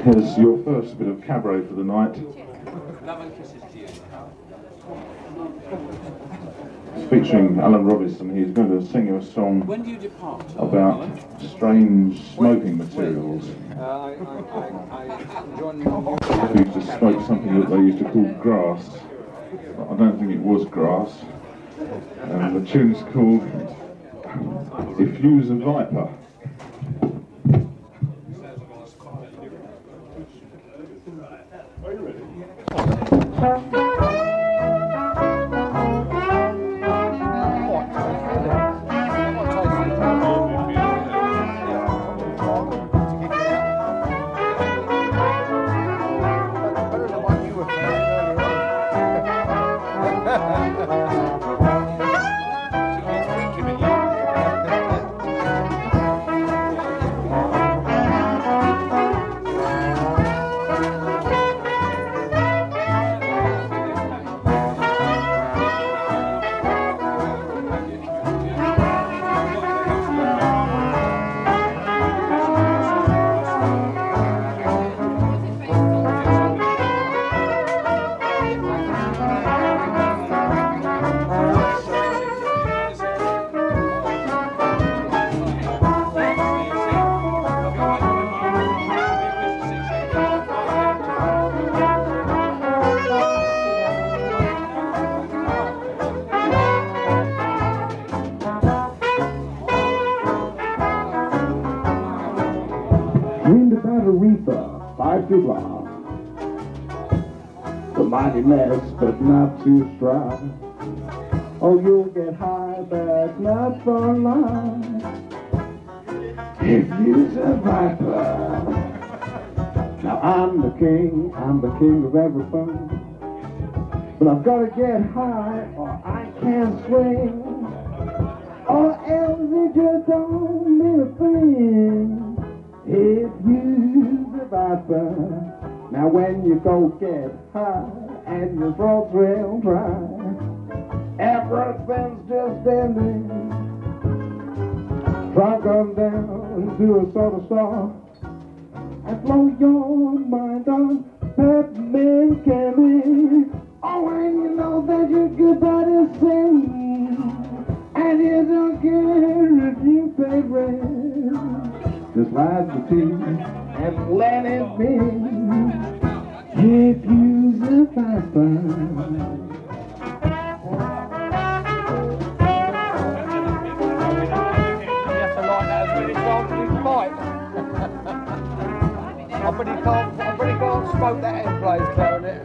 Here's your first bit of cabaret for the night. Love and kisses to you. Featuring Alan Robinson. He's going to sing you a song When do you depart, about Alan? strange smoking materials. They used to smoke something that they used to call grass. I don't think it was grass. And the tune's called If You's a Viper. Are you ready? Reefer, 5 feet long. The mighty mess, but not too strong. Oh, you'll get high, but not for long. If you's a viper. Now I'm the king of everything. But I've got to get high or I can't swing. Or else it just don't mean a thing. If you's a viper, now when you go get high and your throat's real dry, everything's just ending. Drunk on down to a soda store and blow your mind on peppermint candy. Oh, and you know that your goodbye is sing, and you don't care if you pay rent. Just ride the tea and let it be. If you's a viper. I pretty can't smoke that end plays clarinet.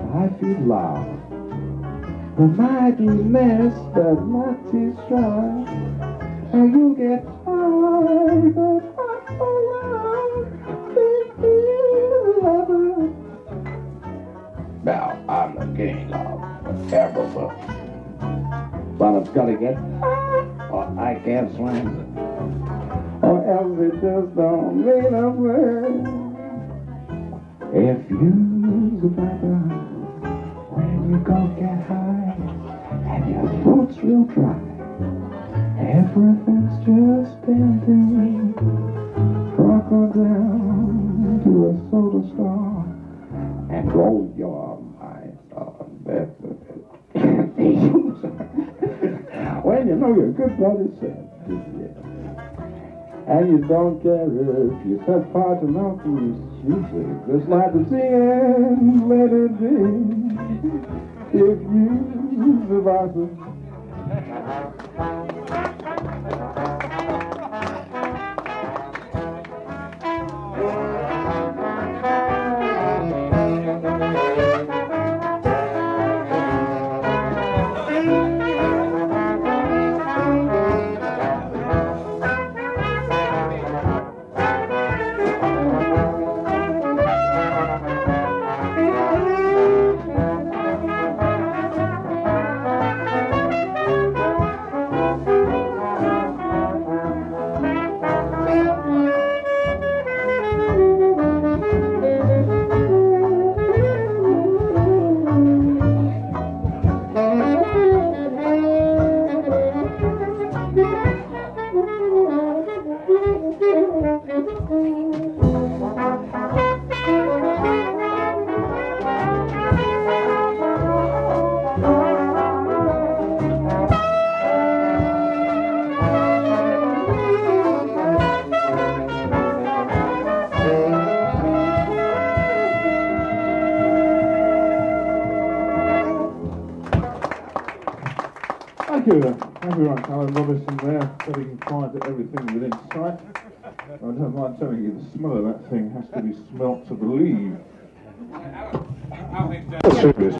I feel love. The mightiness that mighty strive, and you get high, but I'm around, lover. Now, I'm the king of everything, but I've got to get high, or I can't swim, or else it just don't mean a thing. If you're the viper, when you go get high, and your throat's real dry, everything's just tempting. Crocodile down to a soda star, and roll your mind on that. Well, you know your good brother said, and you don't care if you set fire to mountains, you say, just like the sea and let it be. If you survive it. Thank you very much, Alan Robinson there, setting fire to everything within sight. I don't mind telling you, the smell of that thing has to be smelt to believe.